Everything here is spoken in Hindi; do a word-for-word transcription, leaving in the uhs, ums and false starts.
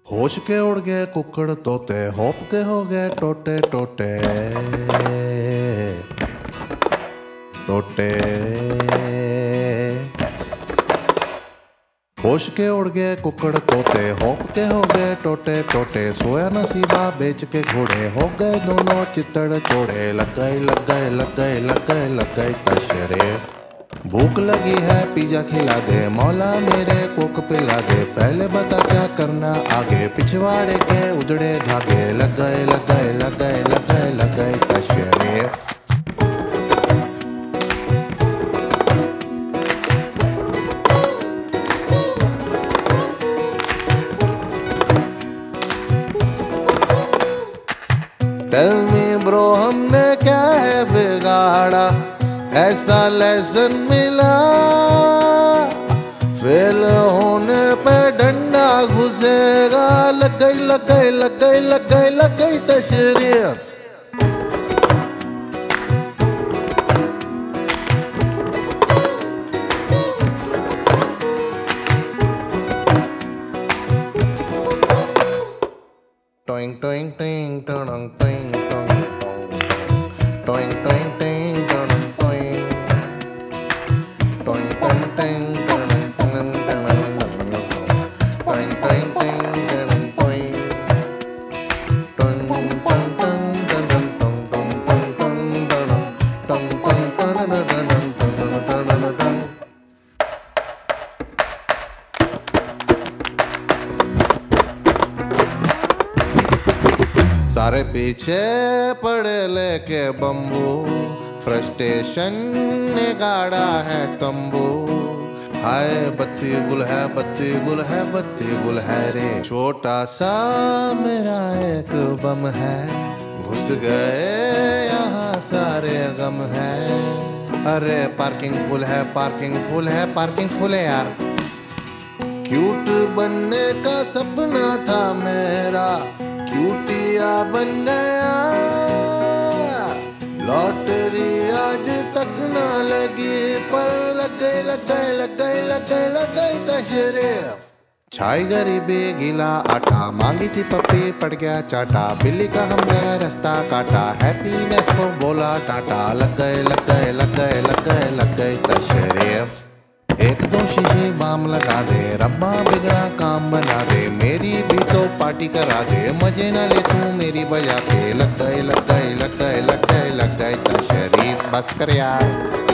होश के उड़ गए कुकड़ तोते, होप के हो गए टोटे टोटे टोटे। होश के उड़ गए कुकड़ तोते, होप के हो गए टोटे टोटे। सोया नसीबा बेच के घोड़े, हो गए दोनों चित्तड़ चोड़े। लग गए लग गए लग गए लग गए लग गए तशरे। भूख लगी है पिज्जा खिला दे, मौला मेरे कोक पिला दे। पहले बता क्या करना आगे, पिछवाड़े के उजड़े धागे। लग गए लग गए लग गए लग गए लग गए तशरे। टेल मी ब्रो हमने क्या है बिगाड़ा, ऐसा लेसन मिला। फेल होने पे डंडा घुसेगा। लग गई लग गई लग गई लग गई लग गई तशरीफ। Towing towing towing towing towing towing towing towing towing towing towing towing सारे पीछे पड़े लेके बम्बू, फ्रस्ट्रेशन ने गाड़ा है तंबू। हाय बत्ती गुल है बत्ती गुल है बत्ती गुल है रे। छोटा सा मेरा एक बम है, घुस गए यहाँ सारे गम है। अरे पार्किंग फुल है पार्किंग फुल है पार्किंग फुल है यार। क्यूट बनने का सपना था मेरा, क्यूटिया बन गया। लॉटरी आज तक ना लगी, पर लग गई लग गई लग गई लग गई लग गई तशरीफ। छाई गरीबी गीला आटा, मांगी थी पप्पी पड़ गया चाटा। बिल्ली का हमने रास्ता काटा, हैप्पीनेस को बोला टाटा। लग गए लग गए लग गए लग गए लग गई तशरीफ। एक दो शीशी बाम लगा दे, रब्बा बिगड़ा काम बना दे। मेरी भी तो पार्टी करा दे, मजे ना ले तू मेरी बजा के। लग गए लग गए लग गए लग गए लग गए तशरीफ। बस कर यार।